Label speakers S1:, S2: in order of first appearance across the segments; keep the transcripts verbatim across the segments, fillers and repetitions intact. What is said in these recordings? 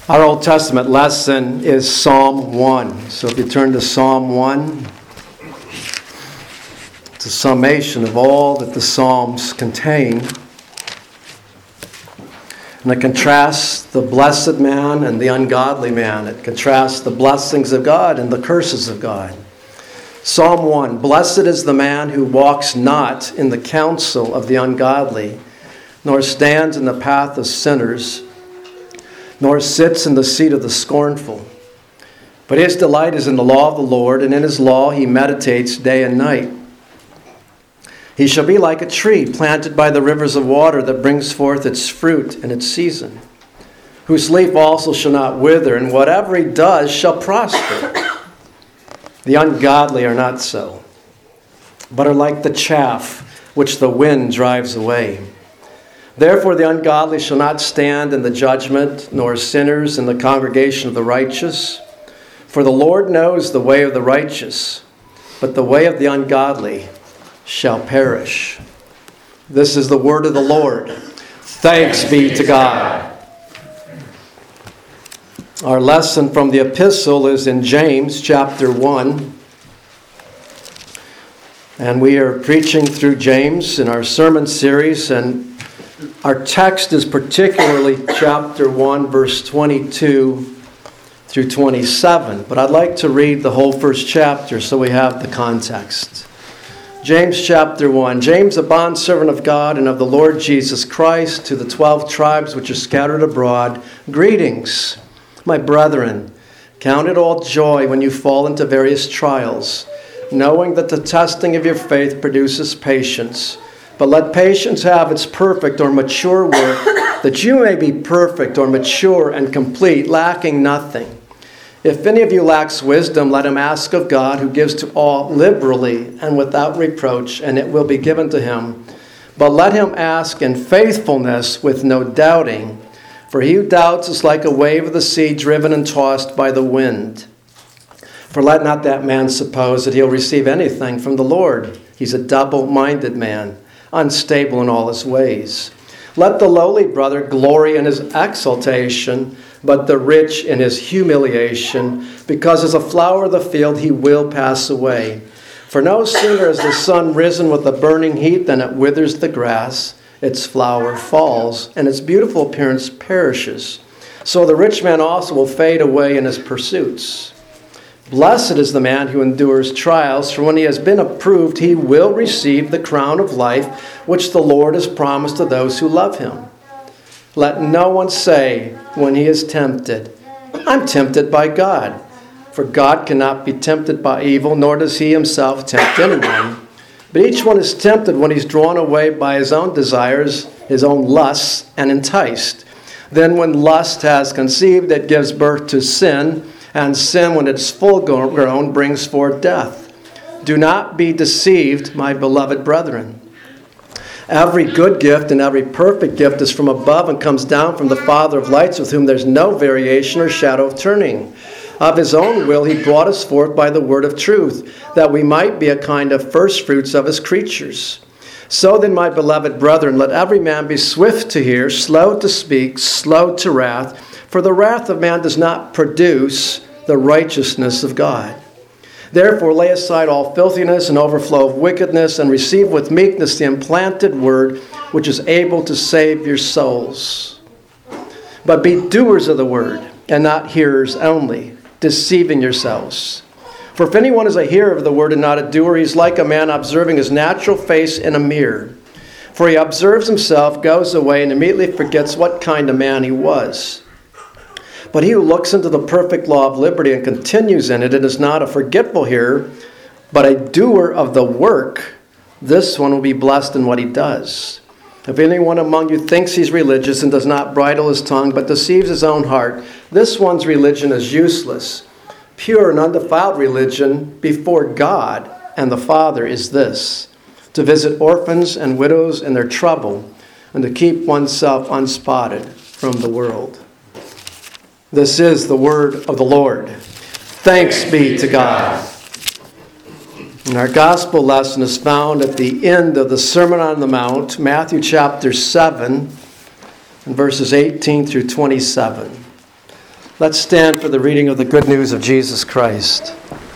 S1: Our Old Testament lesson is Psalm one. So if you turn to Psalm one, it's a summation of all that the Psalms contain. And it contrasts the blessed man and the ungodly man. It contrasts the blessings of God and the curses of God. Psalm one, blessed is the man who walks not in the counsel of the ungodly, nor stands in the path of sinners, nor sits in the seat of the scornful. But his delight is in the law of the Lord, and in his law he meditates day and night. He shall be like a tree planted by the rivers of water that brings forth its fruit in its season, whose leaf also shall not wither, and whatever he does shall prosper. The ungodly are not so, but are like the chaff which the wind drives away. Therefore the ungodly shall not stand in the judgment, nor sinners in the congregation of the righteous. For the Lord knows the way of the righteous, but the way of the ungodly shall perish. This is the word of the Lord. Thanks be to God. Our lesson from the epistle is in James chapter one. And we are preaching through James in our sermon series, and our text is particularly chapter one, verse twenty-two through twenty-seven. But I'd like to read the whole first chapter so we have the context. James chapter one. James, a bondservant of God and of the Lord Jesus Christ, to the twelve tribes which are scattered abroad, greetings, my brethren. Count it all joy when you fall into various trials, knowing that the testing of your faith produces patience. But let patience have its perfect or mature work, that you may be perfect or mature and complete, lacking nothing. If any of you lacks wisdom, let him ask of God, who gives to all liberally and without reproach, and it will be given to him. But let him ask in faithfulness with no doubting, for he who doubts is like a wave of the sea driven and tossed by the wind. For let not that man suppose that he'll receive anything from the Lord. He's a double-minded man, unstable in all his ways. Let the lowly brother glory in his exaltation, but the rich in his humiliation, because as a flower of the field he will pass away. For no sooner is the sun risen with a burning heat than it withers the grass, its flower falls, and its beautiful appearance perishes. So the rich man also will fade away in his pursuits. Blessed is the man who endures trials, for when he has been approved, he will receive the crown of life, which the Lord has promised to those who love him. Let no one say when he is tempted, I'm tempted by God. For God cannot be tempted by evil, nor does he himself tempt anyone. But each one is tempted when he's drawn away by his own desires, his own lusts, and enticed. Then when lust has conceived, it gives birth to sin, and sin, when it's full grown, brings forth death. Do not be deceived, my beloved brethren. Every good gift and every perfect gift is from above and comes down from the Father of lights, with whom there's no variation or shadow of turning. Of his own will he brought us forth by the word of truth, that we might be a kind of firstfruits of his creatures. So then, my beloved brethren, let every man be swift to hear, slow to speak, slow to wrath, for the wrath of man does not produce the righteousness of God. Therefore lay aside all filthiness and overflow of wickedness, and receive with meekness the implanted word, which is able to save your souls. But be doers of the word, and not hearers only, deceiving yourselves. For if anyone is a hearer of the word and not a doer, he is like a man observing his natural face in a mirror. For he observes himself, goes away, and immediately forgets what kind of man he was. But he who looks into the perfect law of liberty and continues in it, and is not a forgetful hearer, but a doer of the work, this one will be blessed in what he does. If anyone among you thinks he's religious and does not bridle his tongue, but deceives his own heart, this one's religion is useless. Pure and undefiled religion before God and the Father is this: to visit orphans and widows in their trouble, and to keep oneself unspotted from the world. This is the word of the Lord. Thanks be to God. And our gospel lesson is found at the end of the Sermon on the Mount, Matthew chapter seven, and verses eighteen through twenty-seven. Let's stand for the reading of the good news of Jesus Christ.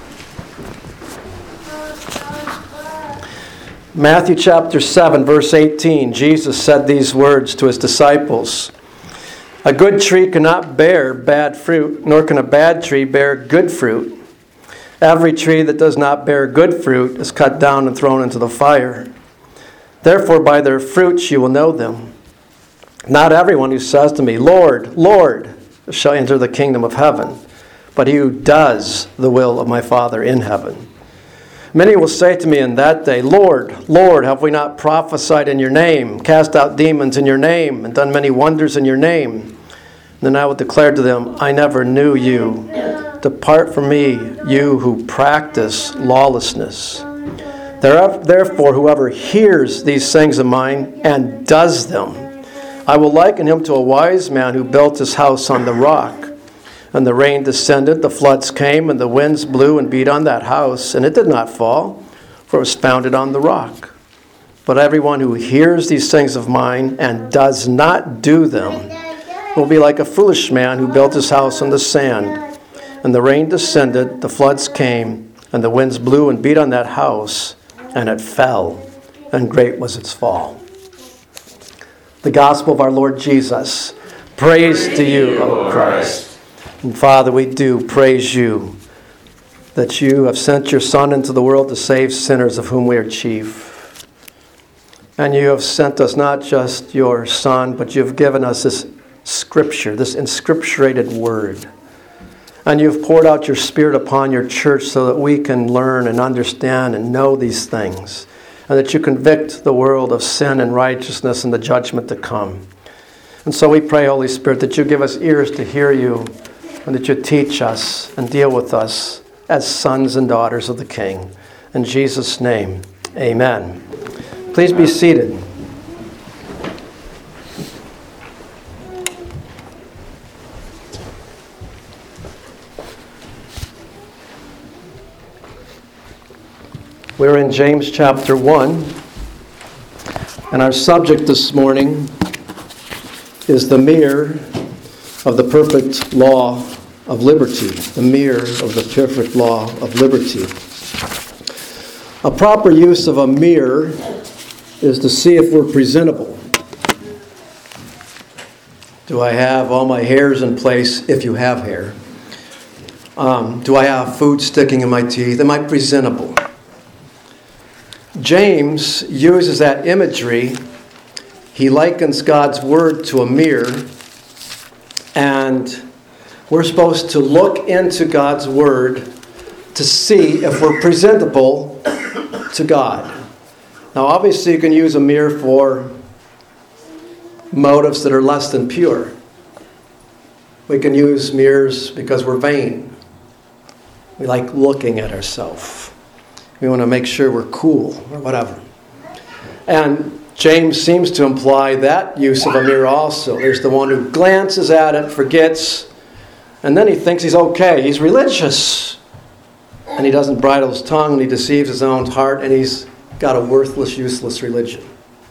S1: Matthew chapter seven, verse eighteen, Jesus said these words to his disciples. A good tree cannot bear bad fruit, nor can a bad tree bear good fruit. Every tree that does not bear good fruit is cut down and thrown into the fire. Therefore, by their fruits you will know them. Not everyone who says to me, Lord, Lord, shall enter the kingdom of heaven, but he who does the will of my Father in heaven. Many will say to me in that day, Lord, Lord, have we not prophesied in your name, cast out demons in your name, and done many wonders in your name? Then I will declare to them, I never knew you. Depart from me, you who practice lawlessness. Therefore, whoever hears these things of mine and does them, I will liken him to a wise man who built his house on the rock. And the rain descended, the floods came, and the winds blew and beat on that house, and it did not fall, for it was founded on the rock. But everyone who hears these things of mine and does not do them will be like a foolish man who built his house on the sand. And the rain descended, the floods came, and the winds blew and beat on that house, and it fell, and great was its fall. The gospel of our Lord Jesus. Praise, praise to you, O Christ. And Father, we do praise you that you have sent your Son into the world to save sinners, of whom we are chief. And you have sent us not just your Son, but you've given us this scripture, this inscripturated word. And you've poured out your Spirit upon your church so that we can learn and understand and know these things, and that you convict the world of sin and righteousness and the judgment to come. And so we pray, Holy Spirit, that you give us ears to hear you, and that you teach us and deal with us as sons and daughters of the King. In Jesus' name, amen. Please be seated. We're in James chapter one, and our subject this morning is the mirror of the perfect law of liberty. The mirror of the perfect law of liberty. A proper use of a mirror is to see if we're presentable. Do I have all my hairs in place, if you have hair? Um, do I have food sticking in my teeth? Am I presentable? James uses that imagery. He likens God's word to a mirror, and we're supposed to look into God's word to see if we're presentable to God. Now, obviously, you can use a mirror for motives that are less than pure. We can use mirrors because we're vain. We like looking at ourselves. We want to make sure we're cool or whatever. And James seems to imply that use of a mirror also. There's the one who glances at it, forgets, and then he thinks he's okay. He's religious. And he doesn't bridle his tongue, and he deceives his own heart, and he's got a worthless, useless religion.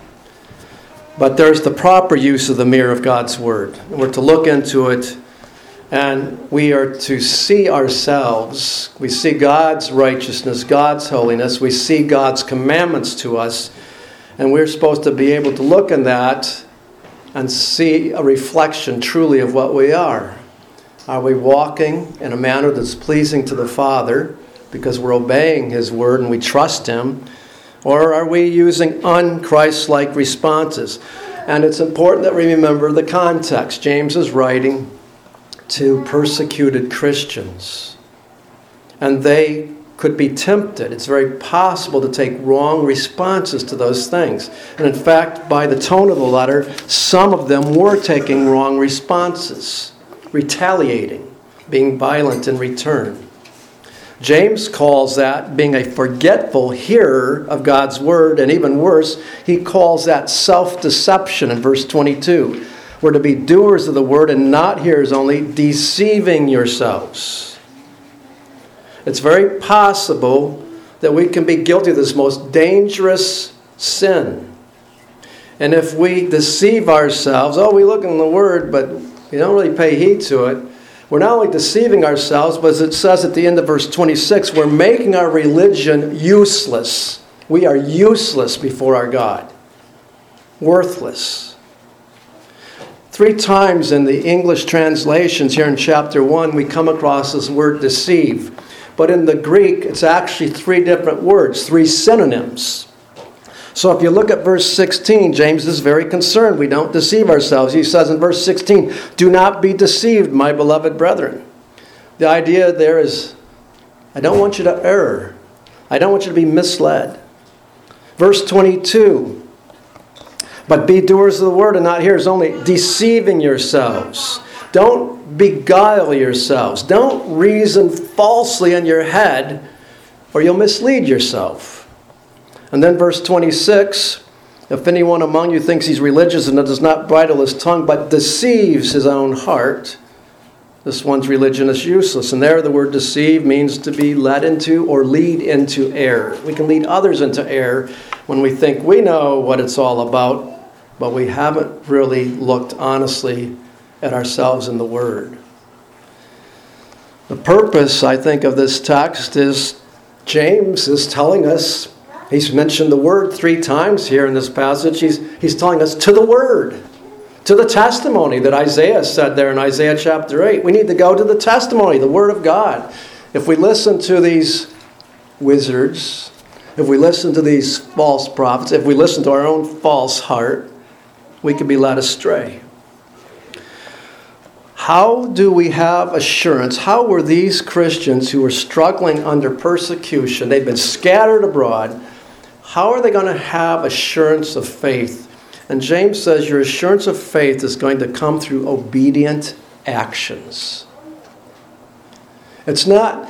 S1: But there's the proper use of the mirror of God's word. And we're to look into it, and we are to see ourselves. We see God's righteousness, God's holiness. We see God's commandments to us. And we're supposed to be able to look in that and see a reflection truly of what we are. Are we walking in a manner that's pleasing to the Father because we're obeying His word and we trust Him? Or are we using un-Christ-like responses? And it's important that we remember the context. James is writing to persecuted Christians. And they could be tempted. It's very possible to take wrong responses to those things. And in fact, by the tone of the letter, some of them were taking wrong responses, retaliating, being violent in return. James calls that being a forgetful hearer of God's word, and even worse, he calls that self-deception in verse twenty-two. We're to be doers of the word and not hearers only, deceiving yourselves. It's very possible that we can be guilty of this most dangerous sin. And if we deceive ourselves, oh, we look in the word, but we don't really pay heed to it, we're not only deceiving ourselves, but as it says at the end of verse twenty-six, we're making our religion useless. We are useless before our God. Worthless. Three times in the English translations here in chapter one, we come across this word deceive. But in the Greek, it's actually three different words, three synonyms. So if you look at verse sixteen, James is very concerned we don't deceive ourselves. He says in verse sixteen, do not be deceived, my beloved brethren. The idea there is, I don't want you to err. I don't want you to be misled. Verse twenty-two, but be doers of the word and not hearers only, deceiving yourselves. Don't beguile yourselves. Don't reason falsely in your head, or you'll mislead yourself. And then verse twenty-six, if anyone among you thinks he's religious and does not bridle his tongue, but deceives his own heart, this one's religion is useless. And there the word deceive means to be led into or lead into error. We can lead others into error when we think we know what it's all about, but we haven't really looked honestly at ourselves in the Word. The purpose, I think, of this text is James is telling us, he's mentioned the Word three times here in this passage. He's, he's telling us to the Word, to the testimony that Isaiah said there in Isaiah chapter eight. We need to go to the testimony, the Word of God. If we listen to these wizards, if we listen to these false prophets, if we listen to our own false heart, we could be led astray. How do we have assurance? How were these Christians who were struggling under persecution, they've been scattered abroad, how are they going to have assurance of faith? And James says your assurance of faith is going to come through obedient actions. It's not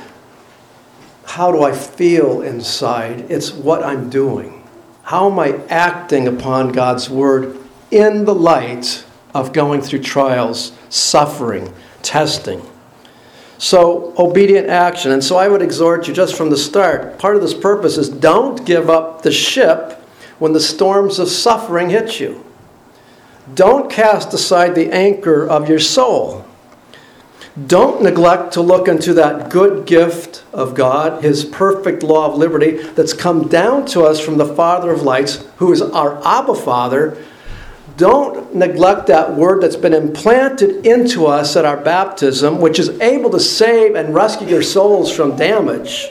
S1: how do I feel inside, it's what I'm doing. How am I acting upon God's word in the light of going through trials, suffering, testing? So, obedient action. And so I would exhort you just from the start, part of this purpose is don't give up the ship when the storms of suffering hit you. Don't cast aside the anchor of your soul. Don't neglect to look into that good gift of God, His perfect law of liberty that's come down to us from the Father of lights, who is our Abba Father. Don't neglect that word that's been implanted into us at our baptism, which is able to save and rescue your souls from damage.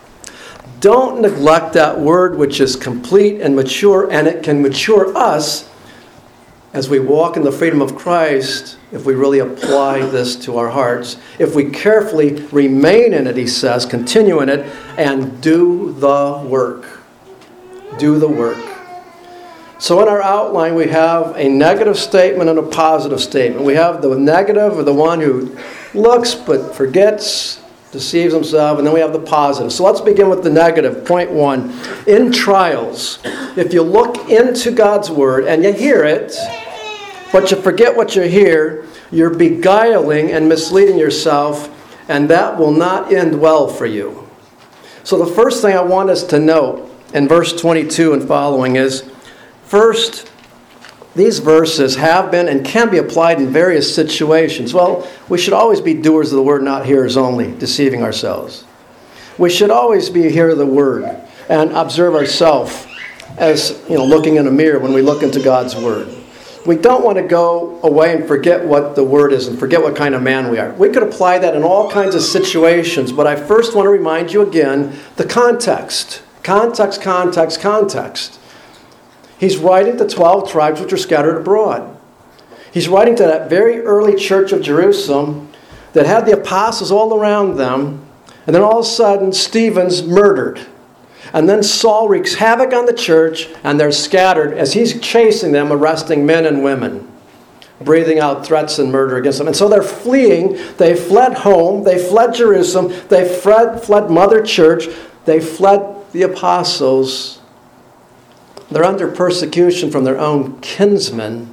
S1: Don't neglect that word which is complete and mature, and it can mature us as we walk in the freedom of Christ if we really apply this to our hearts. If we carefully remain in it, he says, continue in it, and do the work. Do the work. So in our outline, we have a negative statement and a positive statement. We have the negative, or the one who looks but forgets, deceives himself, and then we have the positive. So let's begin with the negative. Point one, in trials, if you look into God's word and you hear it, but you forget what you hear, you're beguiling and misleading yourself, and that will not end well for you. So the first thing I want us to note in verse twenty-two and following is, first, these verses have been and can be applied in various situations. Well, we should always be doers of the word, not hearers only, deceiving ourselves. We should always be a hearer of the word and observe ourselves as, you know, looking in a mirror when we look into God's word. We don't want to go away and forget what the word is and forget what kind of man we are. We could apply that in all kinds of situations, but I first want to remind you again the context. Context, context, context. He's writing to twelve tribes which are scattered abroad. He's writing to that very early church of Jerusalem that had the apostles all around them, and then all of a sudden Stephen's murdered. And then Saul wreaks havoc on the church, and they're scattered as he's chasing them, arresting men and women, breathing out threats and murder against them. And so they're fleeing. They fled home. They fled Jerusalem. They fled, fled Mother Church. They fled the apostles. They're under persecution from their own kinsmen.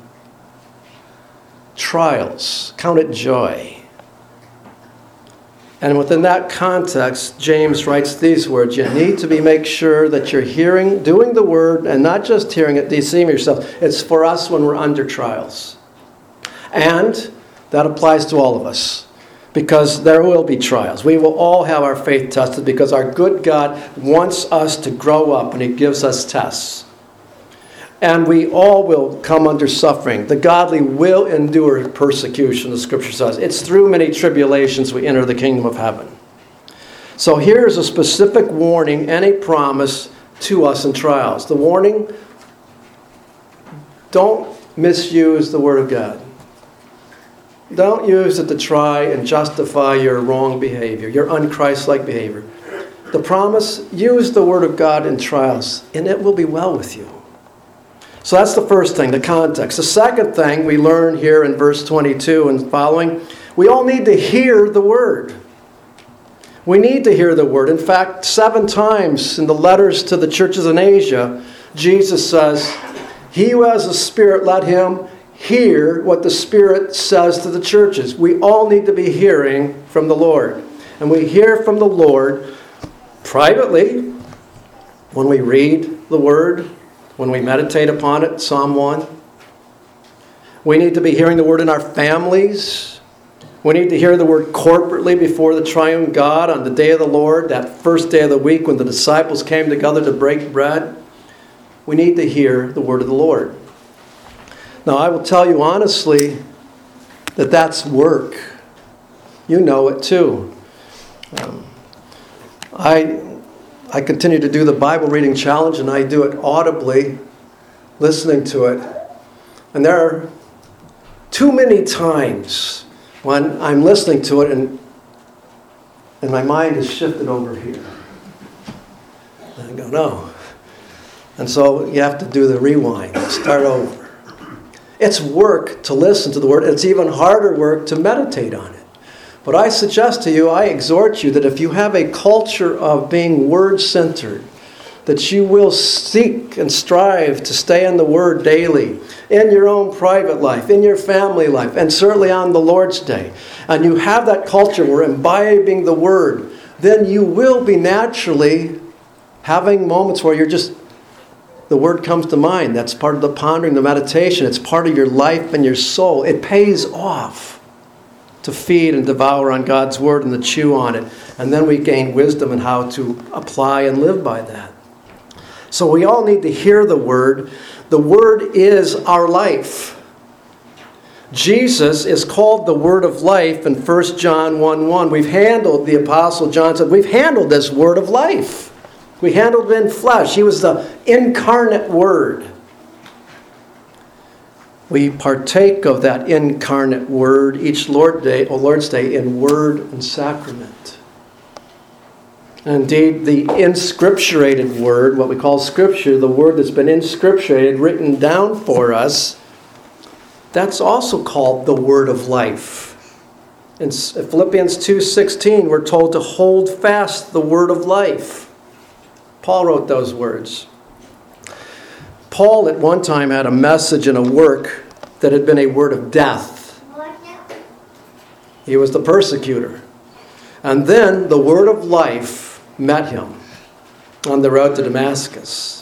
S1: Trials. Count it joy. And within that context, James writes these words. You need to be make sure that you're hearing, doing the word, and not just hearing it, deceiving yourself. It's for us when we're under trials. And that applies to all of us. because there will be trials. We will all have our faith tested because our good God wants us to grow up, and He gives us tests. And we all will come under suffering. The godly will endure persecution, the Scripture says. It's through many tribulations we enter the kingdom of heaven. So here is a specific warning and a promise to us in trials. The warning: don't misuse the Word of God. Don't use it to try and justify your wrong behavior, your un-Christ-like behavior. The promise: use the Word of God in trials, and it will be well with you. So that's the first thing, the context. The second thing we learn here in verse twenty-two and following, we all need to hear the Word. We need to hear the Word. In fact, seven times in the letters to the churches in Asia, Jesus says, "He who has a spirit, let him hear what the Spirit says to the churches." We all need to be hearing from the Lord. And we hear from the Lord privately when we read the Word, when we meditate upon it, Psalm one. We need to be hearing the Word in our families. We need to hear the Word corporately before the triune God on the day of the Lord, that first day of the week when the disciples came together to break bread. We need to hear the Word of the Lord. Now, I will tell you honestly that that's work. You know it too. Um, I I continue to do the Bible reading challenge, and I do it audibly, listening to it. And there are too many times when I'm listening to it and, and my mind is shifted over here. And I go, no. And so you have to do the rewind, start over. It's work to listen to the Word. It's even harder work to meditate on it. But I suggest to you, I exhort you that if you have a culture of being Word-centered, that you will seek and strive to stay in the Word daily, in your own private life, in your family life, and certainly on the Lord's Day. And you have that culture where imbibing the Word, then you will be naturally having moments where you're just, the Word comes to mind. That's part of the pondering, the meditation. It's part of your life and your soul. It pays off to feed and devour on God's Word and to chew on it. And then we gain wisdom in how to apply and live by that. So we all need to hear the Word. The Word is our life. Jesus is called the Word of life in First John one one. We've handled, the Apostle John said, we've handled this Word of life. We handled it in flesh. He was the incarnate Word. We partake of that incarnate Word each Lord Day, or Lord's Day in word and sacrament. And indeed, the inscripturated Word, what we call Scripture, the Word that's been inscripturated, written down for us, that's also called the Word of life. In Philippians two sixteen, we're told to hold fast the Word of life. Paul wrote those words. Paul at one time had a message and a work that had been a word of death. He was the persecutor. And then the word of life met him on the road to Damascus.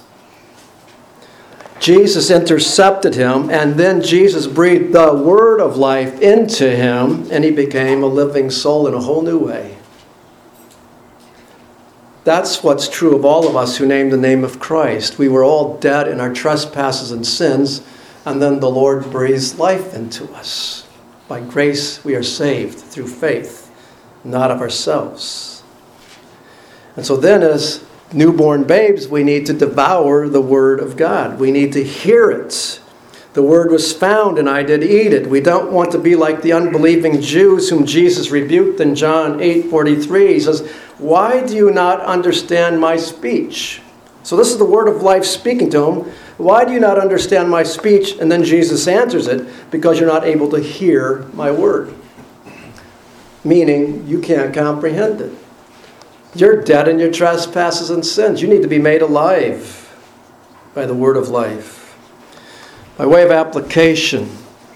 S1: Jesus intercepted him, and then Jesus breathed the word of life into him, and he became a living soul in a whole new way. That's what's true of all of us who name the name of Christ. We were all dead in our trespasses and sins, and then the Lord breathes life into us. By grace we are saved through faith, not of ourselves. And so then as newborn babes, we need to devour the Word of God. We need to hear it. The Word was found, and I did eat it. We don't want to be like the unbelieving Jews whom Jesus rebuked in John eight forty-three. He says, "Why do you not understand my speech?" So this is the Word of life speaking to him. Why do you not understand my speech? And then Jesus answers it, because you're not able to hear my word. Meaning, you can't comprehend it. You're dead in your trespasses and sins. You need to be made alive by the Word of life. By way of application,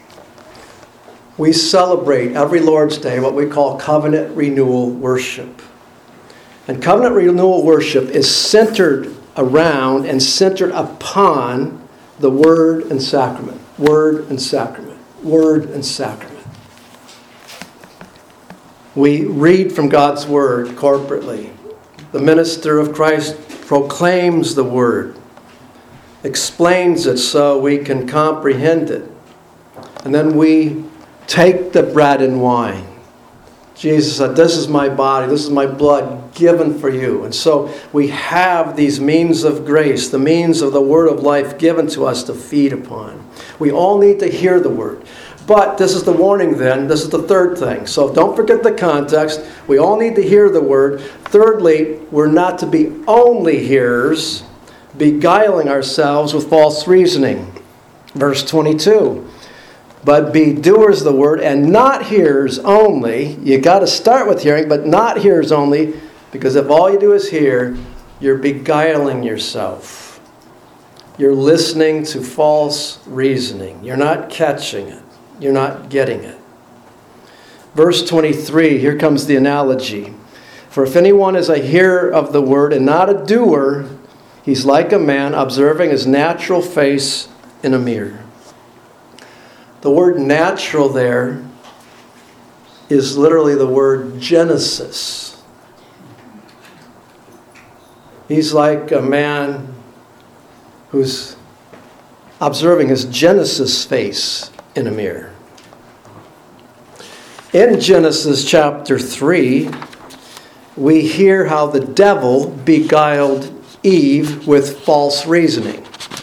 S1: we celebrate every Lord's Day what we call covenant renewal worship. And covenant renewal worship is centered around and centered upon the Word and Sacrament. Word and Sacrament. Word and Sacrament. We read from God's Word corporately. The minister of Christ proclaims the Word, explains it so we can comprehend it. And then we take the bread and wine. Jesus said, this is my body, this is my blood given for you. And so we have these means of grace, the means of the word of life given to us to feed upon. We all need to hear the word. But this is the warning then, this is the third thing. So don't forget the context. We all need to hear the word. Thirdly, we're not to be only hearers, beguiling ourselves with false reasoning. Verse twenty-two. But be doers of the word and not hearers only. You got to start with hearing, but not hearers only, because if all you do is hear, you're beguiling yourself. You're listening to false reasoning. You're not catching it. You're not getting it. Verse twenty-three, here comes the analogy. For if anyone is a hearer of the word and not a doer, he's like a man observing his natural face in a mirror. The word natural there is literally the word Genesis. He's like a man who's observing his Genesis face in a mirror. In Genesis chapter three, we hear how the devil beguiled Eve with false reasoning.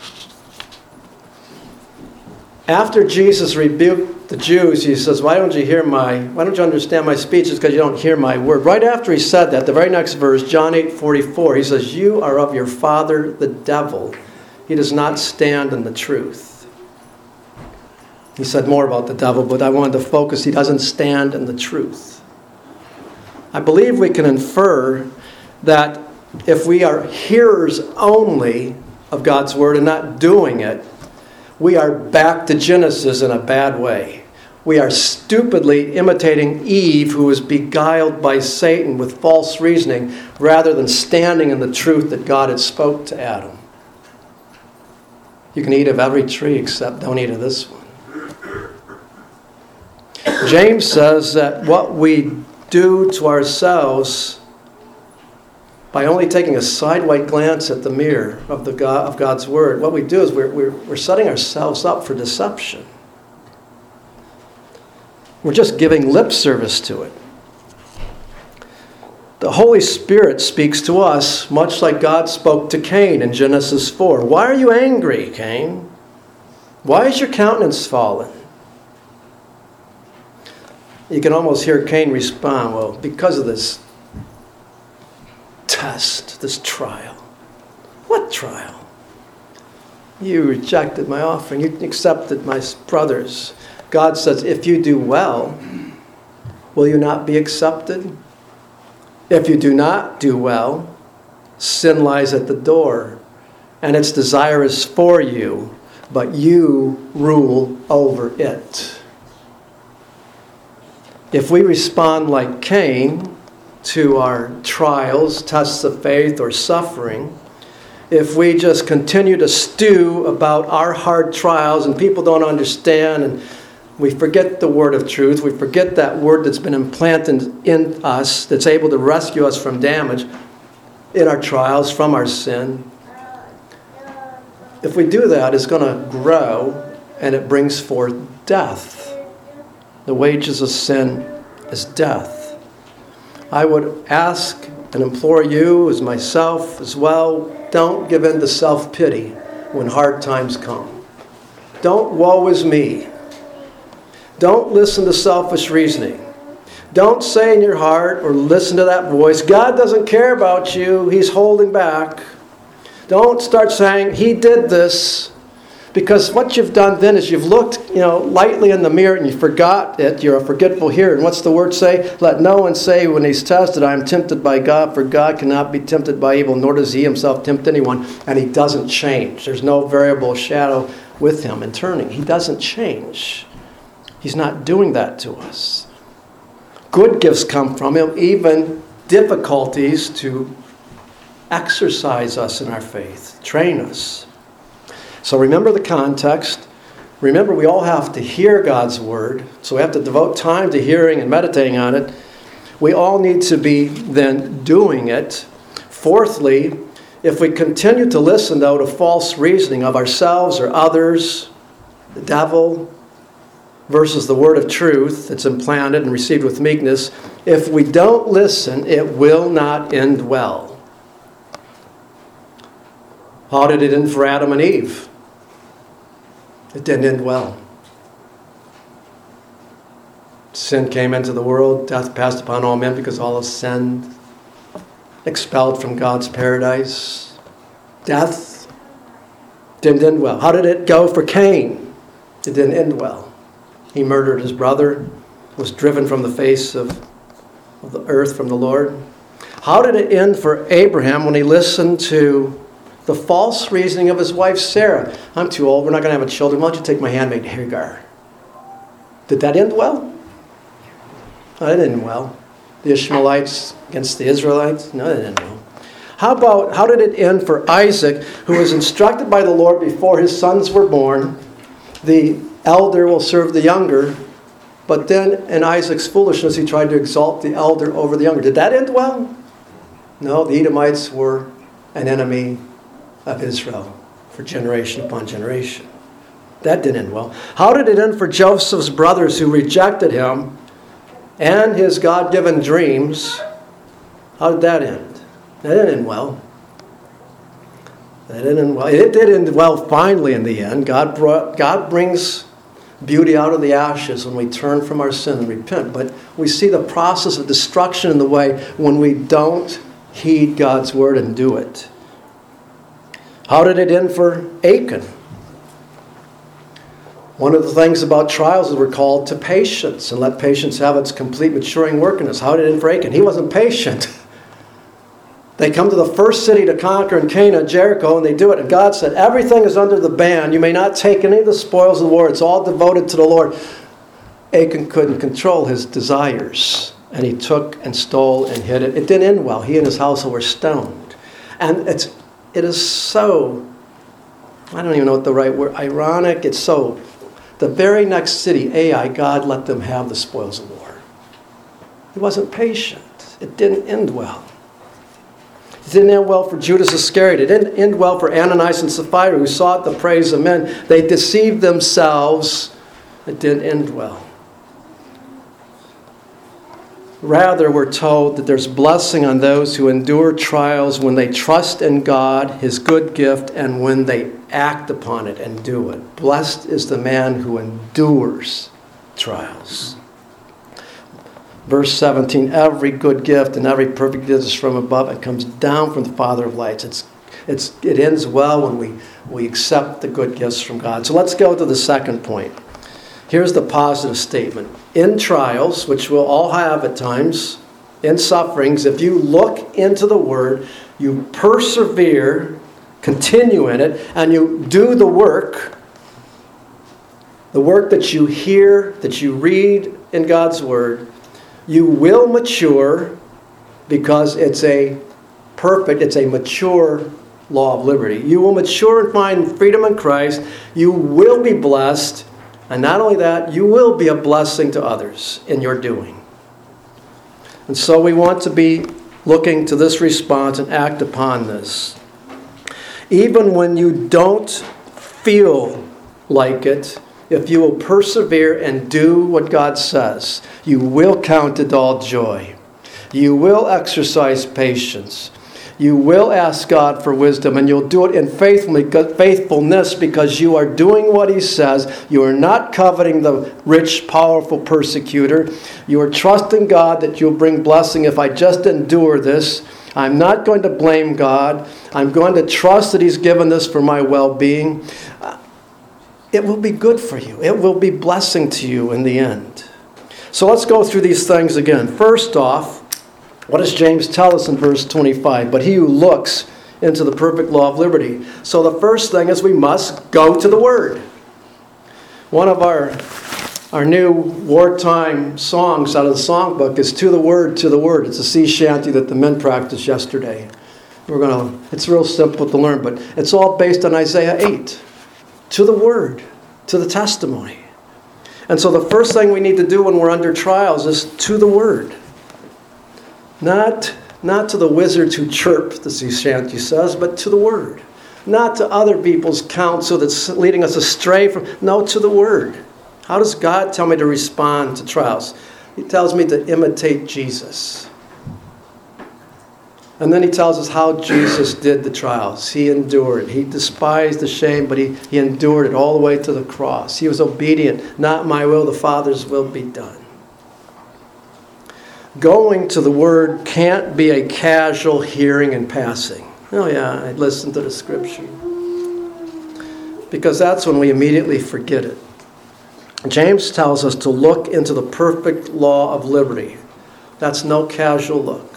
S1: After Jesus rebuked the Jews, he says, why don't you hear my, why don't you understand my speech? It's because you don't hear my word. Right after he said that, the very next verse, John eight forty-four, he says, you are of your father, the devil. He does not stand in the truth. He said more about the devil, but I wanted to focus, he doesn't stand in the truth. I believe we can infer that if we are hearers only of God's word and not doing it, we are back to Genesis in a bad way. We are stupidly imitating Eve, who was beguiled by Satan with false reasoning, rather than standing in the truth that God had spoke to Adam. You can eat of every tree except don't eat of this one. James says that what we do to ourselves by only taking a sideway glance at the mirror of the God, of God's Word, what we do is we're, we're, we're setting ourselves up for deception. We're just giving lip service to it. The Holy Spirit speaks to us much like God spoke to Cain in Genesis four. Why are you angry, Cain? Why is your countenance fallen? You can almost hear Cain respond, well, because of this test, this trial. What trial? You rejected my offering. You accepted my brothers. God says, if you do well, will you not be accepted? If you do not do well, sin lies at the door, and its desire is for you, but you rule over it. If we respond like Cain to our trials, tests of faith, or suffering, if we just continue to stew about our hard trials and people don't understand and we forget the word of truth, we forget that word that's been implanted in us that's able to rescue us from damage in our trials, from our sin, if we do that, it's going to grow and it brings forth death. The wages of sin is death. I would ask and implore you, as myself as well, don't give in to self-pity when hard times come. Don't woe is me. Don't listen to selfish reasoning. Don't say in your heart or listen to that voice, God doesn't care about you, He's holding back. Don't start saying, He did this. Because what you've done then is you've looked, you know, lightly in the mirror and you forgot it. You're a forgetful hearer. And what's the word say? Let no one say when he's tested, I am tempted by God, for God cannot be tempted by evil, nor does He Himself tempt anyone. And He doesn't change. There's no variable shadow with Him in turning. He doesn't change. He's not doing that to us. Good gifts come from Him, even difficulties to exercise us in our faith, train us. So remember the context. Remember, we all have to hear God's word, so we have to devote time to hearing and meditating on it. we all need to be then doing it. Fourthly, if we continue to listen, though, to false reasoning of ourselves or others, the devil, versus the word of truth that's implanted and received with meekness, if we don't listen, it will not end well. How did it end for Adam and Eve? It didn't end well. Sin came into the world, death passed upon all men because all have sinned, expelled from God's paradise. Death didn't end well. How did it go for Cain? It didn't end well. He murdered his brother, was driven from the face of, of the earth from the Lord. How did it end for Abraham when he listened to the false reasoning of his wife Sarah? I'm too old, we're not going to have a children. Why don't you take my handmaid Hagar? Did that end well? No, it didn't end well. The Ishmaelites against the Israelites? No, it didn't end well. How about, how did it end for Isaac, who was instructed by the Lord before his sons were born? The elder will serve the younger. But then in Isaac's foolishness, he tried to exalt the elder over the younger. Did that end well? No, the Edomites were an enemy of Israel for generation upon generation. That didn't end well. How did it end for Joseph's brothers who rejected him and his God-given dreams? How did that end? That didn't end well. That didn't end well. It did end well finally in the end. God brought, God brings beauty out of the ashes when we turn from our sin and repent. But we see the process of destruction in the way when we don't heed God's word and do it. How did it end for Achan? One of the things about trials is we're called to patience, and let patience have its complete maturing work in us. How did it end for Achan? He wasn't patient. They come to the first city to conquer in Canaan, Jericho, and they do it. And God said, everything is under the ban. You may not take any of the spoils of the war. It's all devoted to the Lord. Achan couldn't control his desires, and he took and stole and hid it. It didn't end well. He and his household were stoned. And it's it is so, I don't even know what the right word, ironic. It's so, the very next city, Ai, God let them have the spoils of war. He wasn't patient. It didn't end well. It didn't end well for Judas Iscariot. It didn't end well for Ananias and Sapphira, who sought the praise of men. They deceived themselves. It didn't end well. Rather, we're told that there's blessing on those who endure trials when they trust in God, His good gift, and when they act upon it and do it. Blessed is the man who endures trials. Verse seventeen, every good gift and every perfect gift is from above and comes down from the Father of lights. It's, it's, it ends well when we, we accept the good gifts from God. So let's go to the second point. Here's the positive statement. In trials, which we'll all have at times, in sufferings, if you look into the Word, you persevere, continue in it, and you do the work, the work that you hear, that you read in God's Word, you will mature because it's a perfect, it's a mature law of liberty. You will mature and find freedom in Christ. You will be blessed. And not only that, you will be a blessing to others in your doing. And so we want to be looking to this response and act upon this. Even when you don't feel like it, if you will persevere and do what God says, you will count it all joy. You will exercise patience. You will ask God for wisdom, and you'll do it in faithfulness because you are doing what He says. You are not coveting the rich, powerful persecutor. You are trusting God that you'll bring blessing. If I just endure this, I'm not going to blame God. I'm going to trust that He's given this for my well-being. It will be good for you. It will be blessing to you in the end. So let's go through these things again. First off, what does James tell us in verse twenty-five? But he who looks into the perfect law of liberty. So the first thing is we must go to the Word. One of our, our new wartime songs out of the songbook is To the Word, to the Word. It's a sea shanty that the men practiced yesterday. We're gonna. It's real simple to learn, but it's all based on Isaiah eight. To the Word, to the testimony. And so the first thing we need to do when we're under trials is to the Word. Not, not to the wizards who chirp, the sea shanty says, but to the Word. Not to other people's counsel that's leading us astray from, no, to the Word. How does God tell me to respond to trials? He tells me to imitate Jesus. And then he tells us how Jesus did the trials. He endured. He despised the shame, but he, he endured it all the way to the cross. He was obedient. Not my will, the Father's will be done. Going to the Word can't be a casual hearing and passing. Oh yeah, I listened to the Scripture. Because that's when we immediately forget it. James tells us to look into the perfect law of liberty. That's no casual look.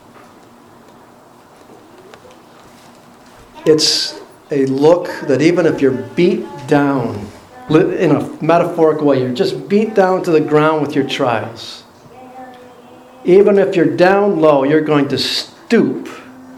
S1: It's a look that even if you're beat down, in a metaphorical way, you're just beat down to the ground with your trials. Even if you're down low, you're going to stoop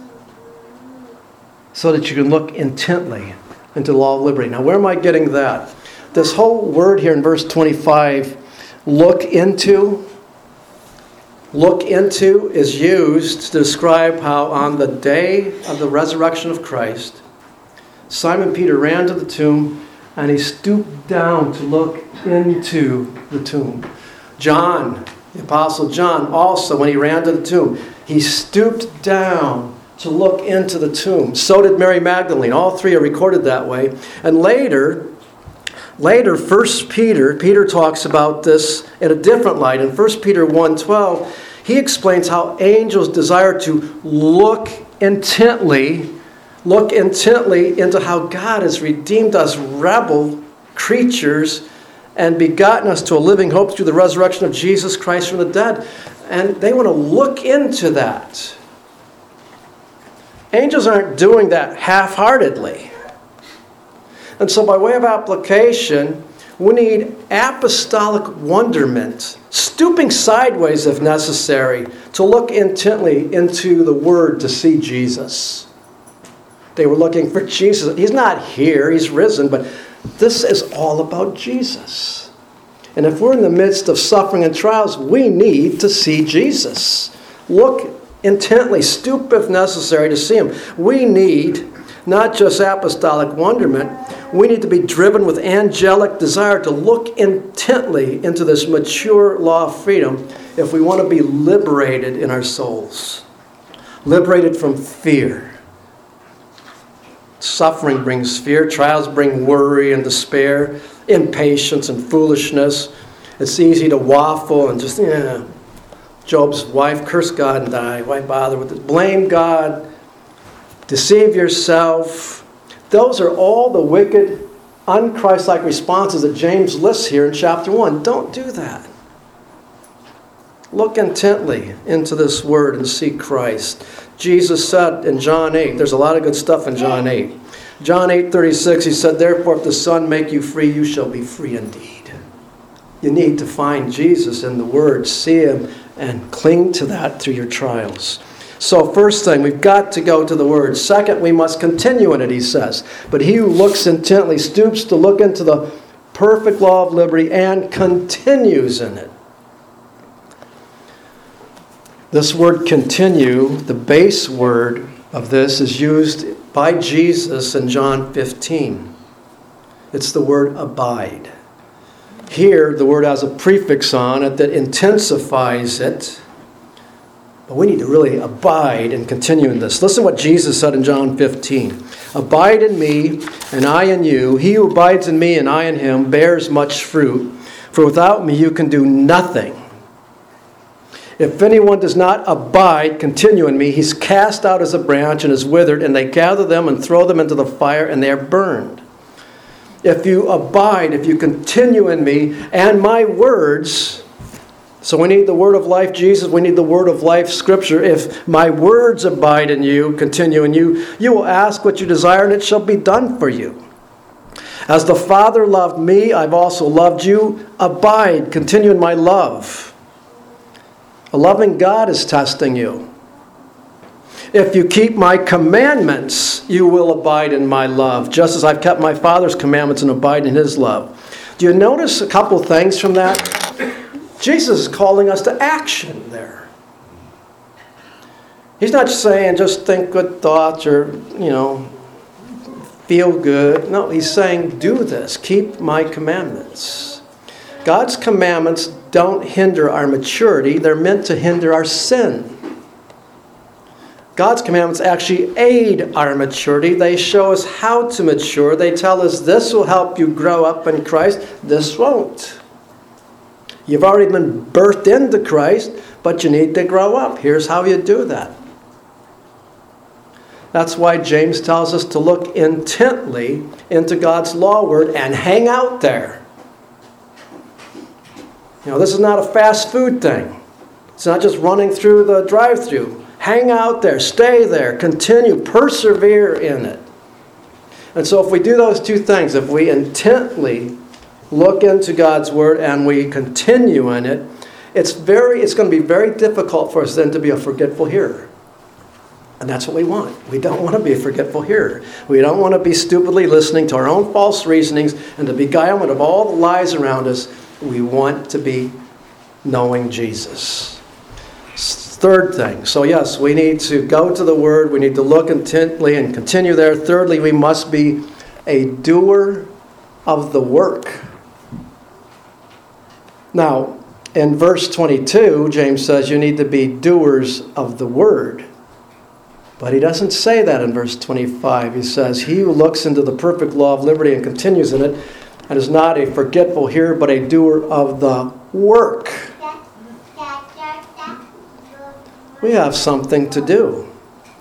S1: so that you can look intently into the law of liberty. Now, where am I getting that? This whole word here in verse twenty-five, look into, look into is used to describe how on the day of the resurrection of Christ, Simon Peter ran to the tomb and he stooped down to look into the tomb. John, the Apostle John, also when he ran to the tomb, he stooped down to look into the tomb. So did Mary Magdalene. All three are recorded that way. And later, later, First Peter, Peter talks about this in a different light. In First Peter one twelve, he explains how angels desire to look intently, look intently into how God has redeemed us rebel creatures and begotten us to a living hope through the resurrection of Jesus Christ from the dead. And they want to look into that. Angels aren't doing that half-heartedly. And so by way of application, we need apostolic wonderment, stooping sideways if necessary, to look intently into the Word to see Jesus. They were looking for Jesus. He's not here, He's risen, but this is all about Jesus. And if we're in the midst of suffering and trials, we need to see Jesus. Look intently, stoop if necessary to see Him. We need not just apostolic wonderment, we need to be driven with angelic desire to look intently into this mature law of freedom if we want to be liberated in our souls. Liberated from fear. Suffering brings fear. Trials bring worry and despair, impatience and foolishness. It's easy to waffle and just, yeah. Job's wife, curse God and die. Why bother with it? Blame God. Deceive yourself. Those are all the wicked, un-Christ-like responses that James lists here in chapter one. Don't do that. Look intently into this word and see Christ. Jesus said in John eight, there's a lot of good stuff in John eight. John eight thirty-six, he said, therefore if the Son make you free, you shall be free indeed. You need to find Jesus in the Word, see Him, and cling to that through your trials. So first thing, we've got to go to the Word. Second, we must continue in it, he says. But he who looks intently stoops to look into the perfect law of liberty and continues in it. This word continue, the base word of this, is used by Jesus in John fifteen. It's the word abide. Here, the word has a prefix on it that intensifies it. But we need to really abide and continue in this. Listen to what Jesus said in John fifteen. Abide in me, and I in you. He who abides in me, and I in him, bears much fruit. For without me you can do nothing. If anyone does not abide, continue in me, he's cast out as a branch and is withered, and they gather them and throw them into the fire, and they are burned. If you abide, if you continue in me, and my words, so we need the word of life, Jesus, we need the word of life, Scripture. If my words abide in you, continue in you, you will ask what you desire, and it shall be done for you. As the Father loved me, I've also loved you. Abide, continue in my love. A loving God is testing you. If you keep my commandments, you will abide in my love, just as I've kept my Father's commandments and abide in his love. Do you notice a couple things from that? Jesus is calling us to action there. He's not saying just think good thoughts or, you know, feel good. No, he's saying do this. Keep my commandments. God's commandments don't hinder our maturity. They're meant to hinder our sin. God's commandments actually aid our maturity. They show us how to mature. They tell us this will help you grow up in Christ. This won't. You've already been birthed into Christ, but you need to grow up. Here's how you do that. That's why James tells us to look intently into God's law word and hang out there. You know, this is not a fast food thing. It's not just running through the drive-thru. Hang out there, stay there, continue, persevere in it. And so if we do those two things, if we intently look into God's word and we continue in it, it's very it's going to be very difficult for us then to be a forgetful hearer. And that's what we want. We don't want to be a forgetful hearer. We don't want to be stupidly listening to our own false reasonings and the beguilement of all the lies around us. We want to be knowing Jesus. Third thing. So yes, we need to go to the Word. We need to look intently and continue there. Thirdly, we must be a doer of the work. Now, in verse twenty-two, James says you need to be doers of the Word. But he doesn't say that in verse twenty-five. He says, he who looks into the perfect law of liberty and continues in it, and is not a forgetful hearer, but a doer of the work. We have something to do.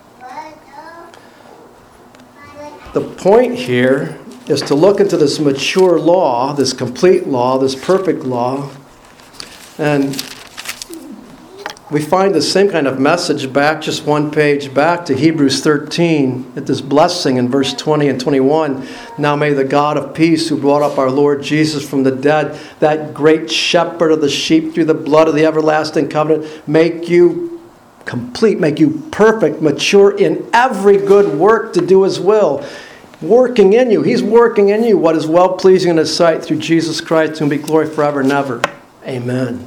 S1: The point here is to look into this mature law, this complete law, this perfect law, and we find the same kind of message back, just one page back to Hebrews thirteen, at this blessing in verse twenty and twenty-one. Now may the God of peace, who brought up our Lord Jesus from the dead, that great shepherd of the sheep through the blood of the everlasting covenant, make you complete, make you perfect, mature in every good work to do His will. Working in you. He's working in you what is well-pleasing in His sight through Jesus Christ, to whom be glory forever and ever. Amen.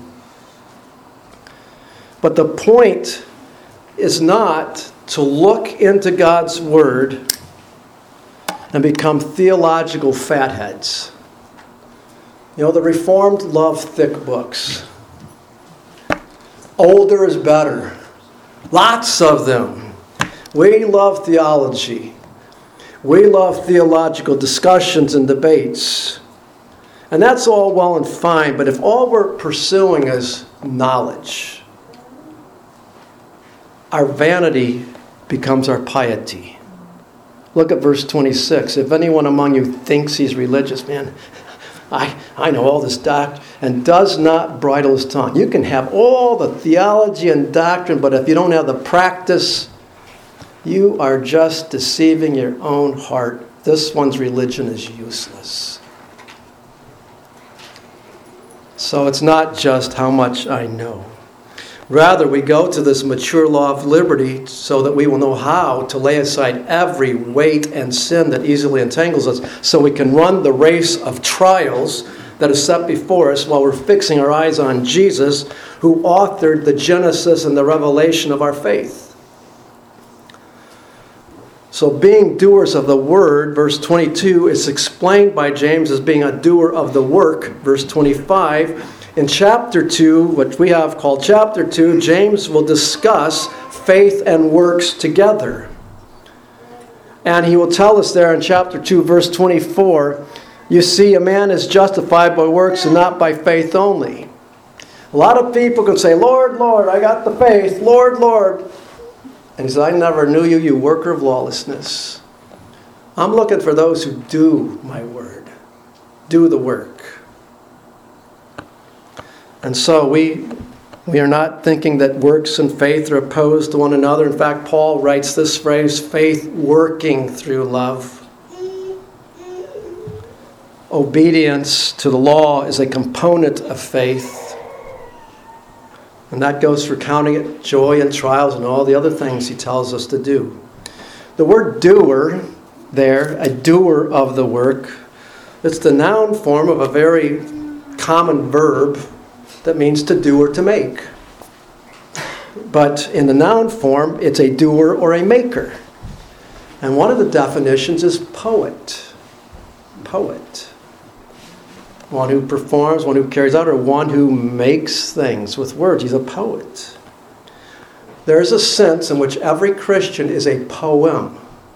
S1: But the point is not to look into God's Word and become theological fatheads. You know, the Reformed love thick books. Older is better. Lots of them. We love theology. We love theological discussions and debates. And that's all well and fine, but if all we're pursuing is knowledge, our vanity becomes our piety. Look at verse twenty-six. If anyone among you thinks he's religious, man, I, I know all this doctrine, and does not bridle his tongue. You can have all the theology and doctrine, but if you don't have the practice, you are just deceiving your own heart. This one's religion is useless. So it's not just how much I know. Rather, we go to this mature law of liberty so that we will know how to lay aside every weight and sin that easily entangles us, so we can run the race of trials that is set before us while we're fixing our eyes on Jesus, who authored the genesis and the revelation of our faith. So being doers of the word, verse twenty-two, is explained by James as being a doer of the work, verse twenty-five. In chapter two, what we have called chapter two, James will discuss faith and works together. And he will tell us there in chapter two, verse twenty-four, you see, a man is justified by works and not by faith only. A lot of people can say, Lord, Lord, I got the faith. Lord, Lord. And he says, I never knew you, you worker of lawlessness. I'm looking for those who do my word. Do the work. And so we we are not thinking that works and faith are opposed to one another. In fact, Paul writes this phrase, faith working through love. Obedience to the law is a component of faith. And that goes for counting it joy in trials and all the other things he tells us to do. The word doer there, a doer of the work, it's the noun form of a very common verb that means to do or to make. But in the noun form, it's a doer or a maker. And one of the definitions is poet. Poet. One who performs, one who carries out, or one who makes things with words. He's a poet. There is a sense in which every Christian is a poem.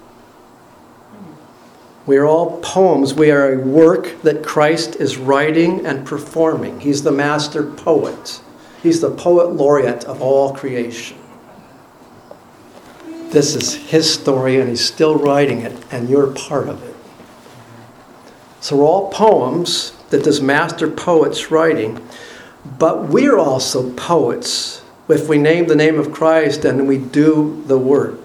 S1: We are all poems. We are a work that Christ is writing and performing. He's the master poet. He's the poet laureate of all creation. This is his story, and he's still writing it, and you're part of it. So we're all poems that this master poet's writing, but we're also poets if we name the name of Christ and we do the work.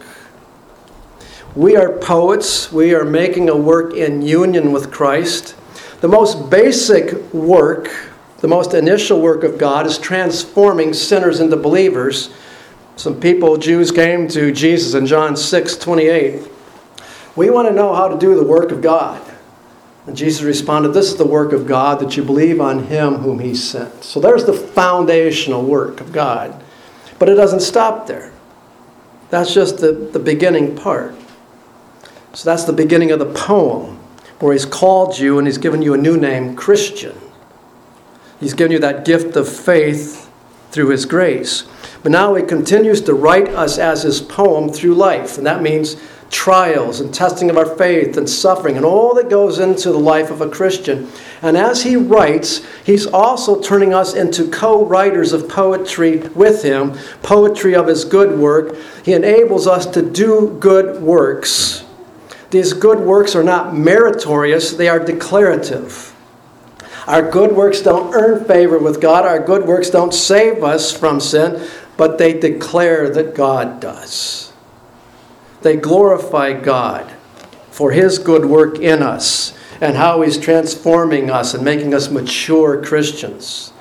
S1: We are poets. We are making a work in union with Christ. The most basic work, the most initial work of God is transforming sinners into believers. Some people, Jews, came to Jesus in John six twenty-eight. We want to know how to do the work of God. And Jesus responded, this is the work of God, that you believe on him whom he sent. So there's the foundational work of God. But it doesn't stop there. That's just the, the beginning part. So that's the beginning of the poem, where he's called you and he's given you a new name, Christian. He's given you that gift of faith through his grace. But now he continues to write us as his poem through life. And that means trials and testing of our faith and suffering and all that goes into the life of a Christian. And as he writes, he's also turning us into co-writers of poetry with him, poetry of his good work. He enables us to do good works. These good works are not meritorious, they are declarative. Our good works don't earn favor with God. Our good works don't save us from sin, but they declare that God does. They glorify God for his good work in us and how he's transforming us and making us mature Christians.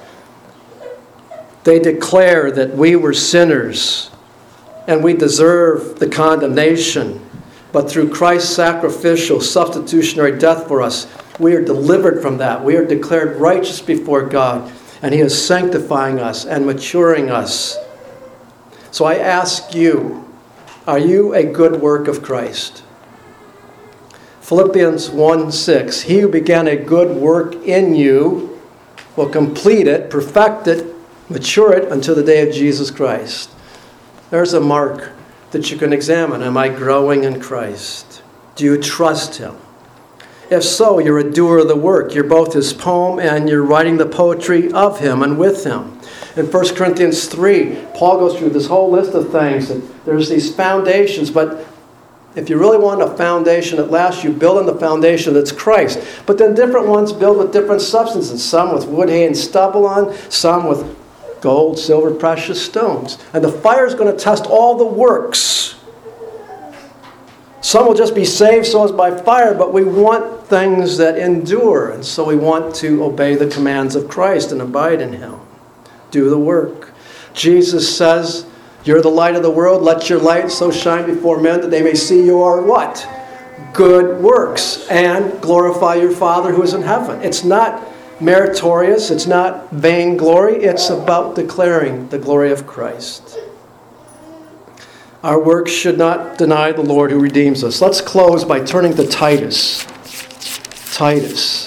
S1: They declare that we were sinners and we deserve the condemnation, but through Christ's sacrificial substitutionary death for us, we are delivered from that. We are declared righteous before God, and he is sanctifying us and maturing us. So I ask you, are you a good work of Christ? Philippians one six, he who began a good work in you will complete it, perfect it, mature it until the day of Jesus Christ. There's a mark that you can examine. Am I growing in Christ? Do you trust him? If so, you're a doer of the work. You're both his poem and you're writing the poetry of him and with him. In First Corinthians three, Paul goes through this whole list of things. That there's these foundations, but if you really want a foundation that lasts, you build on the foundation that's Christ. But then different ones build with different substances. Some with wood, hay, and stubble on. Some with gold, silver, precious stones. And the fire is going to test all the works. Some will just be saved so as by fire, but we want things that endure. And so we want to obey the commands of Christ and abide in him. Do the work. Jesus says, you're the light of the world. Let your light so shine before men that they may see your what? Good works. And glorify your Father who is in heaven. It's not meritorious. It's not vainglory. It's about declaring the glory of Christ. Our works should not deny the Lord who redeems us. Let's close by turning to Titus. Titus.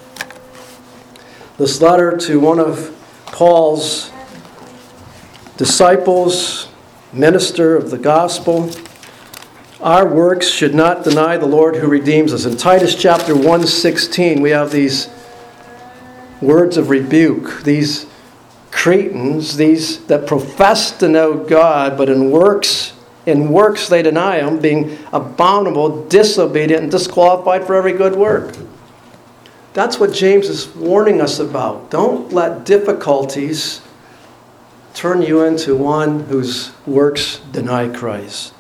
S1: This letter to one of Paul's disciples, minister of the gospel. Our works should not deny the Lord who redeems us. In Titus chapter one sixteen, we have these words of rebuke. These Cretans, these that profess to know God, but in works, in works they deny him, being abominable, disobedient, and disqualified for every good work. That's what James is warning us about. Don't let difficulties turn you into one whose works deny Christ.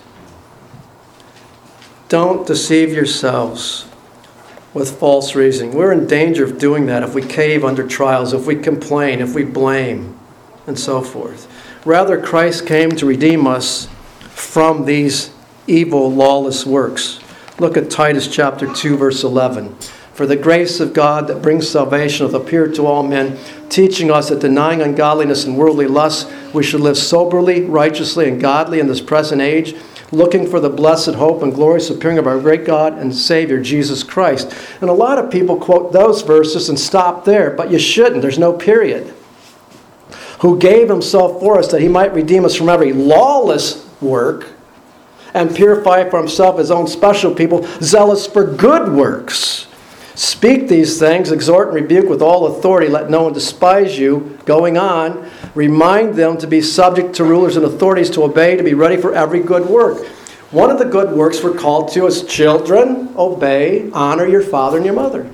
S1: Don't deceive yourselves with false reasoning. We're in danger of doing that if we cave under trials, if we complain, if we blame, and so forth. Rather, Christ came to redeem us from these evil, lawless works. Look at Titus chapter two, verse eleven. For the grace of God that brings salvation hath appeared to all men, teaching us that denying ungodliness and worldly lusts, we should live soberly, righteously, and godly in this present age, looking for the blessed hope and glorious appearing of our great God and Savior, Jesus Christ. And a lot of people quote those verses and stop there, but you shouldn't. There's no period. Who gave himself for us that he might redeem us from every lawless work and purify for himself his own special people, zealous for good works. Speak these things, exhort and rebuke with all authority. Let no one despise you. Going on, remind them to be subject to rulers and authorities, to obey, to be ready for every good work. One of the good works we're called to is children, obey, honor your father and your mother.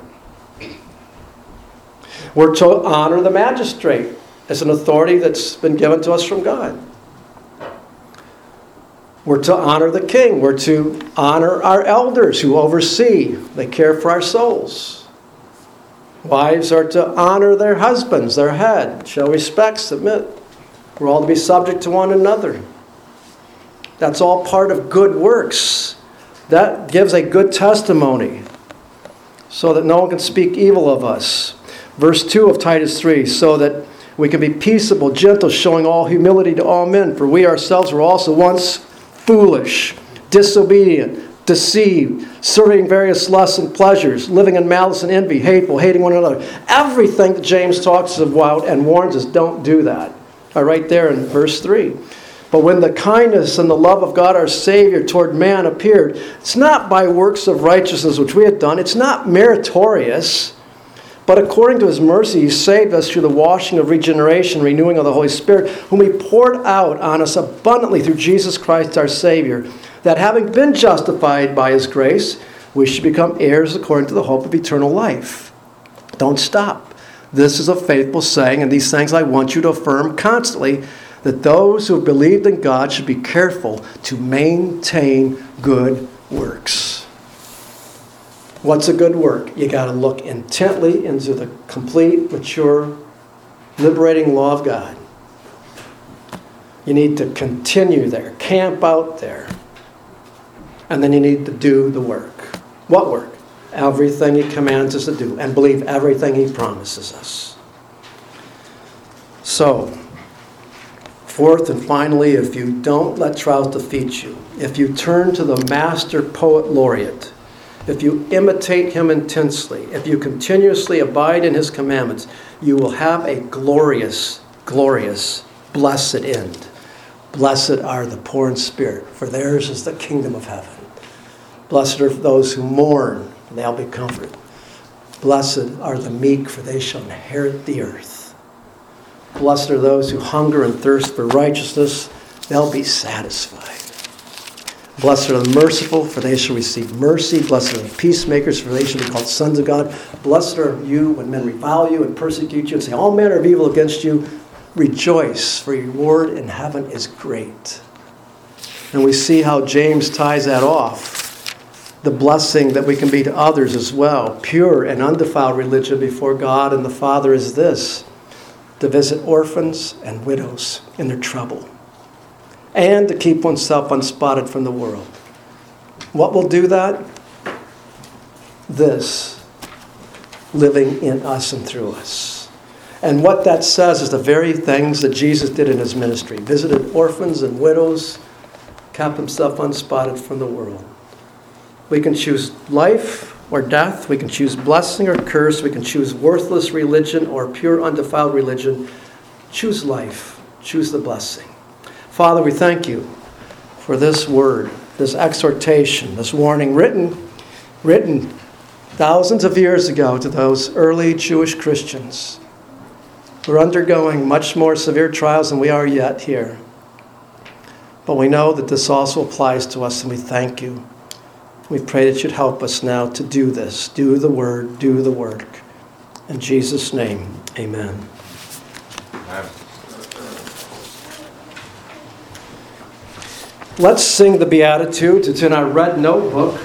S1: We're to honor the magistrate as an authority that's been given to us from God. We're to honor the king. We're to honor our elders who oversee. They care for our souls. Wives are to honor their husbands, their head. Show respect, submit. We're all to be subject to one another. That's all part of good works. That gives a good testimony so that no one can speak evil of us. Verse two of Titus three, so that we can be peaceable, gentle, showing all humility to all men. For we ourselves were also once foolish, disobedient, deceived, serving various lusts and pleasures, living in malice and envy, hateful, hating one another. Everything that James talks about and warns us, don't do that. All right, there in verse three. But when the kindness and the love of God our Savior toward man appeared, it's not by works of righteousness which we have done. It's not meritorious. But according to his mercy, he saved us through the washing of regeneration, renewing of the Holy Spirit, whom he poured out on us abundantly through Jesus Christ our Savior, that having been justified by his grace, we should become heirs according to the hope of eternal life. Don't stop. This is a faithful saying, and these things I want you to affirm constantly, that those who have believed in God should be careful to maintain good works. What's a good work? You got to look intently into the complete, mature, liberating law of God. You need to continue there, camp out there. And then you need to do the work. What work? Everything he commands us to do, and believe everything he promises us. So, fourth and finally, if you don't let trials defeat you, if you turn to the master poet laureate, if you imitate him intensely, if you continuously abide in his commandments, you will have a glorious, glorious, blessed end. Blessed are the poor in spirit, for theirs is the kingdom of heaven. Blessed are those who mourn, they'll be comforted. Blessed are the meek, for they shall inherit the earth. Blessed are those who hunger and thirst for righteousness, they'll be satisfied. Blessed are the merciful, for they shall receive mercy. Blessed are the peacemakers, for they shall be called sons of God. Blessed are you when men revile you and persecute you and say all manner of evil against you. Rejoice, for your reward in heaven is great. And we see how James ties that off. The blessing that we can be to others as well. Pure and undefiled religion before God and the Father is this: to visit orphans and widows in their trouble, and to keep oneself unspotted from the world. What will do that? This, living in us and through us. And what that says is the very things that Jesus did in his ministry. Visited orphans and widows, kept himself unspotted from the world. We can choose life or death. We can choose blessing or curse. We can choose worthless religion or pure undefiled religion. Choose life. Choose the blessing. Father, we thank you for this word, this exhortation, this warning written, written thousands of years ago to those early Jewish Christians who are undergoing much more severe trials than we are yet here. But we know that this also applies to us, and we thank you. We pray that you'd help us now to do this, do the word, do the work. In Jesus' name, amen. Amen. Let's sing the Beatitudes. It's in our red notebook.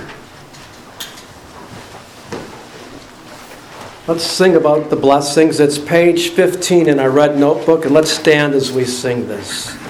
S1: Let's sing about the blessings. It's page fifteen in our red notebook, and let's stand as we sing this.